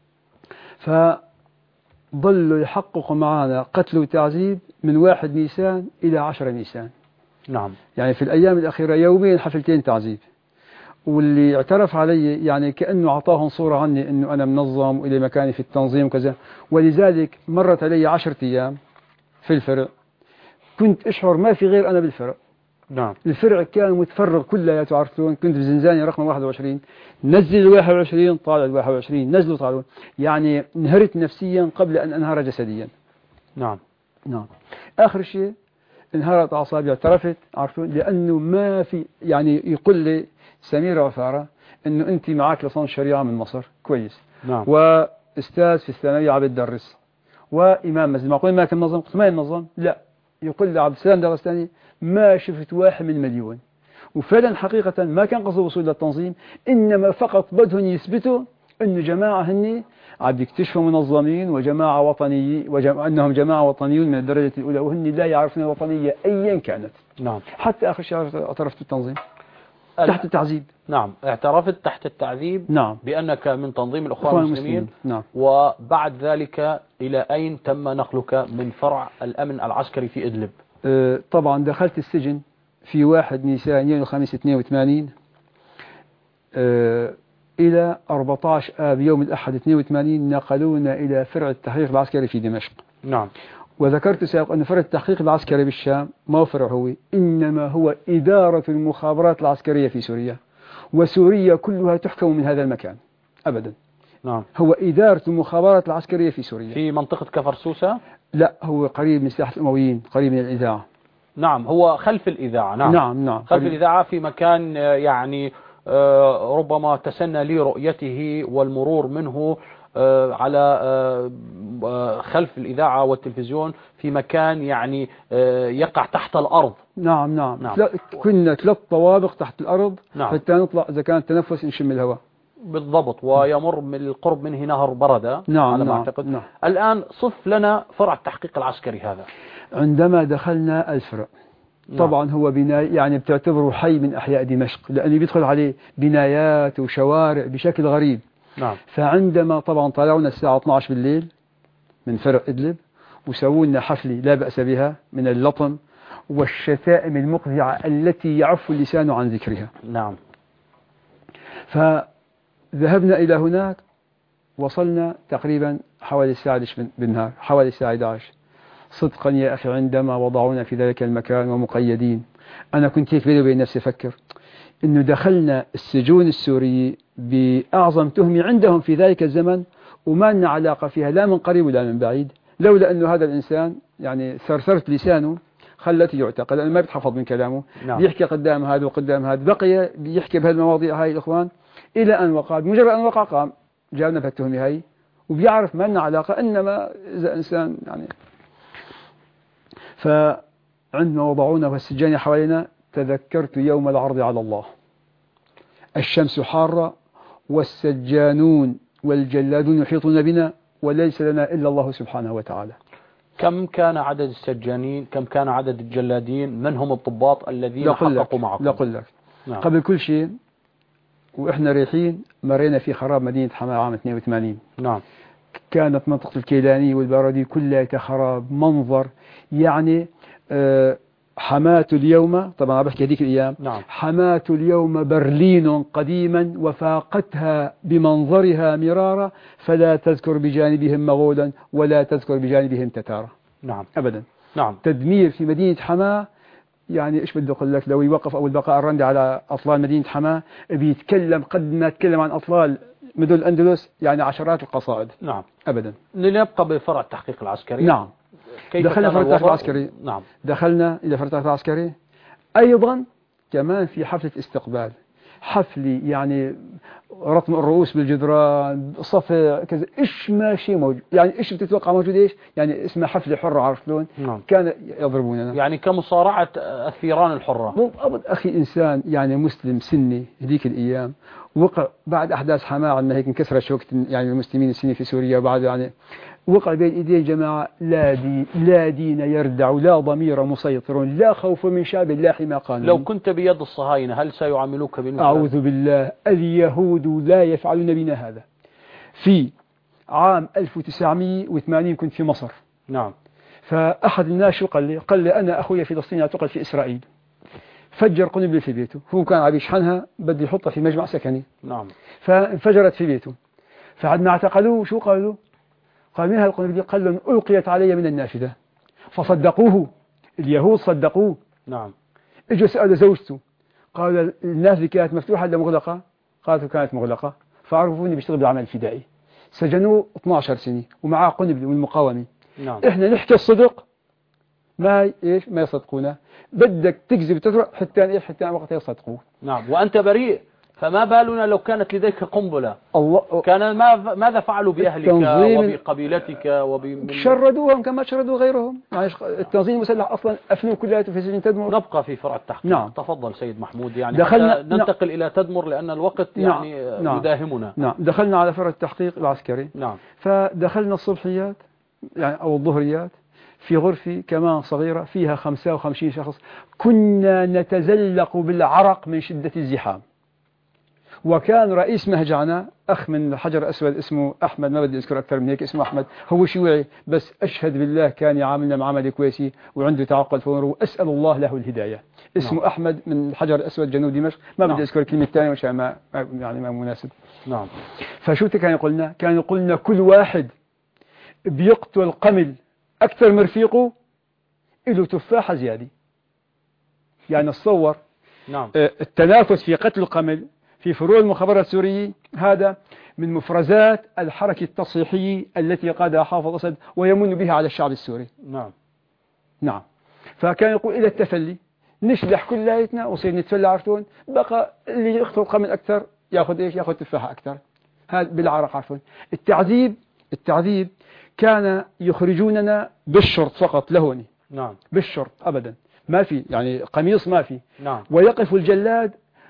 فظلوا يحققوا معنا قتل وتعذيب من واحد نيسان إلى عشرة نيسان. نعم. يعني في الأيام الأخيرة يوميا حفلتين تعذيب. واللي اعترف علي يعني كأنه أعطاهم صورة عني أنه أنا منظم وإلى مكاني في التنظيم وكذا. ولذلك مرت علي عشرة أيام في الفرع كنت أشعر ما في غير أنا بالفرع. نعم. الفرع كان متفرغ كله تعرفون. كنت بزنزاني رقم واحد وعشرين نزل الواحد وعشرين طالع الواحد وعشرين نزلوا طالعون يعني انهرت نفسيا قبل أن أنهار جسديا. نعم. نعم. آخر شيء انهارت أعصابي اعترفت عرفتون لأنه ما في يعني يقول لي سمير عفارة أنه أنت معك لصان شريعة من مصر كويس. نعم. وأستاذ في الثانوية عم بتدرس وإمام مسجد. معقول ما كان منظم؟ قلت ما ينظم. لا. يقول لي عبد السلام داغستاني ما شفت واحد من مليون. وفعلا حقيقة ما كان قصده وصول للتنظيم إنما فقط بدهم يثبتوا أنه جماعة هني عم يكتشفوا منظمين وجماعة وطنيين وأنهم جماعة وطنيون من الدرجة الأولى وهن لا يعرفون الوطنية أيا كانت. نعم. حتى آخر شيء اعترفت بالتنظيم تحت التعذيب. نعم. اعترفت تحت التعذيب. نعم. بأنك من تنظيم الأخوان المسلمين. نعم. وبعد ذلك إلى أين تم نقلك من فرع الأمن العسكري في إدلب؟ أه طبعا دخلت السجن في واحد نيسان يوم الخميس اثنين وثمانين آه إلى أربعة عشر آب يوم الأحد اثنين وثمانين نقلونا إلى فرع التحقيق العسكري في دمشق. نعم. وذكرت سابقا أن فرع التحقيق العسكري بالشام ما هو فرع هو، إنما هو إدارة المخابرات العسكرية في سوريا، وسوريا كلها تحكم من هذا المكان أبدا. نعم. هو إدارة المخابرات العسكرية في سوريا. في منطقة كفر سوسة؟ لا، هو قريب من ساحة الأمويين، قريب من الإذاعة. نعم، هو خلف الإذاعة. نعم نعم نعم خلف الإذاعة في مكان يعني ربما تسنى لي رؤيته والمرور منه على خلف الإذاعة والتلفزيون في مكان يعني يقع تحت الأرض. نعم نعم, نعم. كنا ثلاث طوابق تحت الأرض. نعم. حتى نطلع إذا كان تنفس نشم الهواء. بالضبط. ويمر من القرب منه نهر بردة. نعم على ما نعم أعتقد. نعم. الآن صف لنا فرع التحقيق العسكري هذا. عندما دخلنا الفرع، طبعا هو بناء يعني بتعتبره حي من أحياء دمشق، لأنه بيدخل عليه بنايات وشوارع بشكل غريب. نعم. فعندما طبعا طلعونا الساعة اثني عشر بالليل من فرع إدلب، وسووا لنا حفلة لا بأس بها من اللطم والشتائم المقذعة التي يعف اللسان عن ذكرها. نعم. فذهبنا إلى هناك، وصلنا تقريبا حوالي الساعة بالنهار، حوالي الساعة إحدى عشر. صدقا يا أخي عندما وضعونا في ذلك المكان ومقيدين، أنا كنت هيك بيني وبين نفسي أفكر إنه دخلنا السجون السوري بأعظم تهمة عندهم في ذلك الزمن، وما لنا علاقة فيها لا من قريب ولا من بعيد، لولا أنه هذا الإنسان يعني ثرثرة لسانه خلته يعتقل، لأنه ما بيتحفظ من كلامه. نعم. بيحكي قدام هذا وقدام هذا، بقي بيحكي بهالمواضيع هاي الإخوان إلى أن وقع. بمجرد أن وقع قام جابنا بهالتهمة هاي، وبيعرف ما لنا علاقة، إنما إذا إنسان يعني. فعندما وضعونا والسجان حوالينا تذكرت يوم العرض على الله، الشمس حارة والسجانون والجلادون يحيطون بنا وليس لنا إلا الله سبحانه وتعالى. كم كان عدد السجانين؟ كم كان عدد الجلادين؟ من هم الضباط الذين حققوا معكم؟ لا أقول لك. نعم. قبل كل شيء وإحنا رايحين مرينا في خراب مدينة حماة عام اثنين وثمانين. نعم. كانت منطقة الكيلاني والبارودي كلها خراب، منظر يعني. آه حماة اليوم، طبعا بحكي هذيك الأيام. نعم. حماة اليوم برلين قديما وفاقتها بمنظرها مرارا، فلا تذكر بجانبهم مغولا ولا تذكر بجانبهم تتارا. نعم. أبدا. نعم. تدمير في مدينة حماة، يعني إيش بدي أقول لك، لو يوقف أول بقاء الرندي على أطلال مدينة حماة بيتكلم قد ما تكلم عن أطلال مدن الأندلس يعني عشرات القصائد. نعم. أبدا. لنبقى بفرع التحقيق العسكري. نعم. دخلنا فرع التحقيق العسكري. نعم. دخلنا إلى فرع التحقيق العسكري أيضا كمان في حفلة استقبال، حفلة يعني رطم الرؤوس بالجدران، صف كذا، إيش ما شيء موجود، يعني إيش بتتوقع موجود، إيش يعني اسمها حفلة حرة، عارف شلون؟ نعم. كان يضربوننا يعني كمصارعة الثيران الحرة. بالضبط. أخي إنسان يعني مسلم سني هذيك الأيام، وقع بعد أحداث حماة عندنا هيك انكسرت شوكة يعني المسلمين السني في سوريا، بعد يعني وقع بين إيدين جماعة لا دين لا دين يردع، لا ضمير مسيطر، لا خوف من شعب، لا حمى قانون. لو كنت بيد الصهاينة هل سيعاملوك بمثل؟ أعوذ بالله، اليهود لا يفعلون بنا هذا. في عام ألف وتسعمئة وثمانين كنت في مصر. نعم. فأحد الناس شو قال لي؟ قال لي أنا أخوي فلسطيني اعتقل في إسرائيل، فجر قنبلة في بيته، هو كان عم يشحنها بدي يحطها في مجمع سكني. نعم. فانفجرت في بيته، فعد ما اعتقلوه شو قالوا؟ قال من هالقنبلة؟ قال لهم ألقيت علي من النافذة، فصدقوه اليهود، صدقوه. نعم. اجوا سألوا زوجته، قال النافذة كانت مفتوحة ولا مغلقة؟ قالت كانت مغلقة. فعرفوني بيشتغل بالعمل الفدائي، سجنوه اثنتي عشرة سنة ومعاه قنبلة والمقاومة. نعم. احنا نحكي الصدق ما ايش ما يصدقونا، بدك تكذب تترك حتى ايش حتى وقتها يصدقوه. نعم. وأنت بريء، فما بالنا لو كانت لديك قنبلة؟ الله كان ما ماذا فعلوا بأهلك وبقبيلتك وب شردوهم كما شردوا غيرهم. يعني التنظيم المسلح أصلا أفنوا كلياته في سجن تدمر. نبقى في فرع التحقيق. نعم. تفضل سيد محمود، يعني دخلنا ننتقل نعم. إلى تدمر لأن الوقت يعني نعم. يداهمنا. نعم. دخلنا على فرع التحقيق العسكري. نعم. فدخلنا الصبحيات يعني أو الظهريات في غرفة كمان صغيرة فيها خمسة وخمسين شخص، كنا نتزلق بالعرق من شدة الزحام، وكان رئيس مهجعنا أخ من الحجر الأسود اسمه أحمد، ما بدي أذكر أكثر من هيك، اسمه أحمد، هو شيوعي بس أشهد بالله كان يعاملنا معاملة كويسة وعنده تعقل فور، وأسأل الله له الهداية. اسمه نعم. أحمد من الحجر الأسود جنوب دمشق، ما نعم. بدي أذكر كلمة ثانية مشان ما يعني ما مناسب. نعم. فشو كان يقولنا؟ كان يقولنا كل واحد بيقتل قمل أكثر من رفيقه له تفاحة زيادة. يعني تصور نعم. التنافس في قتل القمل في فروع المخابرات السورية هذا من مفرزات الحركة التصحيحية التي قادها حافظ أسد ويمن بها على الشعب السوري. نعم نعم. فكان يقول إلى التفلي نشلح كلياتنا وصير نتفلى، عرفتون؟ بقى اللي يقتل قمل أكثر يأخذ إيش؟ يأخذ تفاحة أكثر. هذا بالعرق، عرفتون؟ التعذيب التعذيب كان يخرجوننا بالشرط فقط لهوني. نعم. بالشرط أبدا ما في يعني قميص ما في. نعم. ويقف الجلاد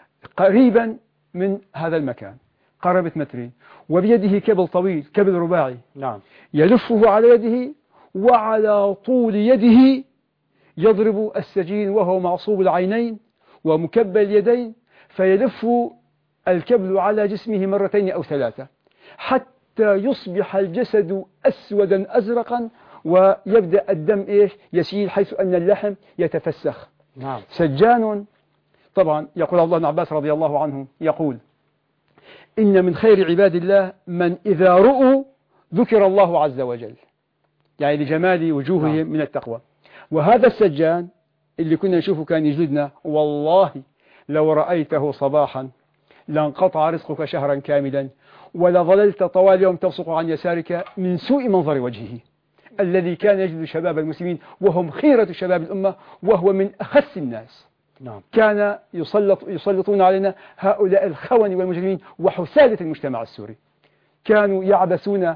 قريبا من هذا المكان قرابة مترين، وبيده كبل طويل كبل رباعي. نعم. يلفه على يده، وعلى طول يده يضرب السجين وهو معصوب العينين ومكبل اليدين، فيلف الكبل على جسمه مرتين أو ثلاثة حتى يصبح الجسد أسودا أزرقا، ويبدأ الدم إيش يسيل حيث أن اللحم يتفسخ. نعم. سجان طبعا يقول الله بن عباس رضي الله عنه يقول إن من خير عباد الله من إذا رؤوا ذكر الله عز وجل، يعني لجمال وجوههم نعم. من التقوى. وهذا السجان اللي كنا نشوفه كان يجلدنا، والله لو رأيته صباحا لانقطع رزقك شهرا كاملا، ولظللت طوال اليوم تبصق عن يسارك من سوء منظر وجهه الذي كان يجلد شباب المسلمين وهم خيرة شباب الأمة، وهو من أخس الناس. نعم. كان يسلط يسلطون علينا هؤلاء الخون والمجرمين وحسادة المجتمع السوري، كانوا يعبثون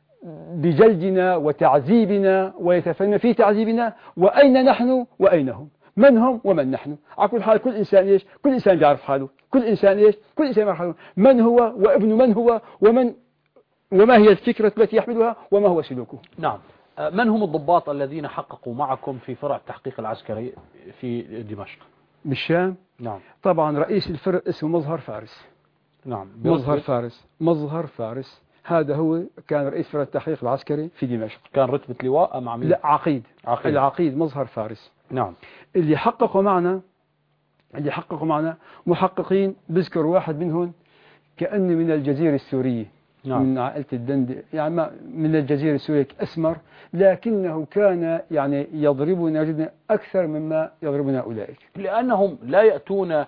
بجلدنا وتعذيبنا ويتفنن في تعذيبنا، وأين نحن وأين هم؟ من هم ومن نحن؟ على كل حال كل إنسان إيش؟ كل إنسان بيعرف حاله، كل إنسان إيش؟ كل إنسان يعرف حاله، من هو وابن من هو ومن وما هي الفكرة التي يحملها وما هو سلوكه. نعم. من هم الضباط الذين حققوا معكم في فرع التحقيق العسكري في دمشق؟ بالشام. نعم. طبعا رئيس الفرع اسمه مظهر فارس. نعم. مظهر فارس مظهر فارس هذا هو كان رئيس فرع التحقيق العسكري في دمشق. كان رتبة لواء أم عميد؟ لا عقيد. عقيد. العقيد مظهر فارس. نعم. اللي حققوا معنا اللي حققوا معنا محققين، بذكر واحد منهم كأن من الجزيرة السورية. نعم. من عائلة الدند، يعني ما من الجزيرة السورية، أسمر، لكنه كان يعني يضربنا جدا أكثر مما يضربنا أولئك، لأنهم لا يأتون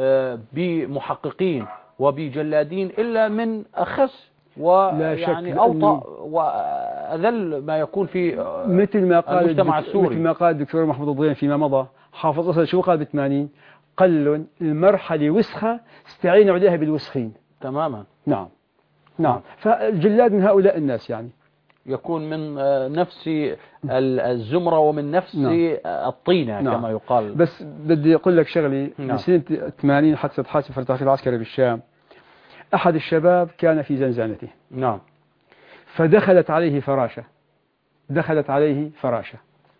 بمحققين وبجلادين إلا من أخس ويعني أوطأ وأذل ما يكون في مثل ما قال المجتمع السوري. مثل ما قال الدكتور محمود الضيان فيما مضى، حافظ أسد شو قال بالثمانين؟ قل المرحلة وسخة استعين عليها بالوسخين. تماما. نعم نعم. فالجلاد من هؤلاء الناس يعني يكون من نفس الزمرة ومن نفس نعم. الطينة نعم. كما يقال. بس بدي أقول لك شغلي. نعم. بسنة ثمانين حادثة حادثة في التحقيق العسكري بالشام، أحد الشباب كان في زنزانته. نعم. فدخلت عليه فراشة دخلت عليه فراشة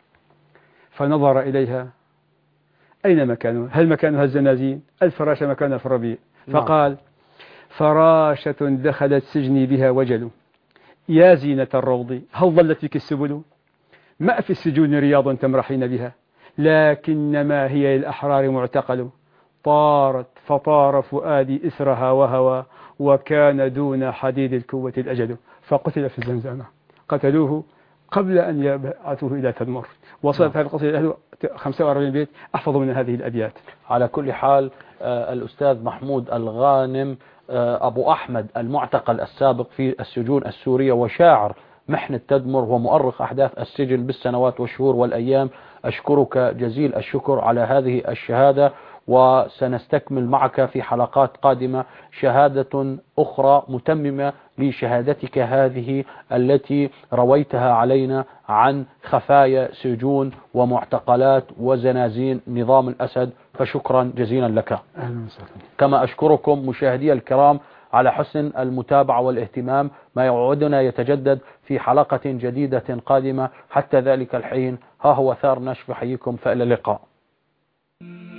فنظر إليها، أين مكانه؟ هل مكانها الزنازين؟ الفراشة مكانها في الربيع. فقال نعم. فراشة دخلت سجني بها وجل، يا زينة الروض هل ظلت بك السبل؟ ما في السجون رياض تمرحين بها، لكنما هي للأحرار معتقل. طارت فطار فؤادي إثرها وهوى، وكان دون حديد الكوة الأجل. فقتل في الزنزانة، قتلوه قبل أن يبعثوه إلى تدمر. وصلت هذه القصيدة له خمسة وأربعين بيت أحفظ من هذه الأبيات. على كل حال آه الأستاذ محمود الغانم آه أبو أحمد المعتقل السابق في السجون السورية وشاعر محنة تدمر ومؤرخ أحداث السجن بالسنوات والشهور والأيام، أشكرك جزيل الشكر على هذه الشهادة، وسنستكمل معك في حلقات قادمة شهادة أخرى متممة لشهادتك هذه التي رويتها علينا عن خفايا سجون ومعتقلات وزنازين نظام الأسد، فشكرا جزيلا لك. أهلا وسهلا. كما أشكركم مشاهدي الكرام على حسن المتابعة والاهتمام، ما يوعدنا يتجدد في حلقة جديدة قادمة. حتى ذلك الحين ها هو ثار نشف حيكم، فإلى اللقاء.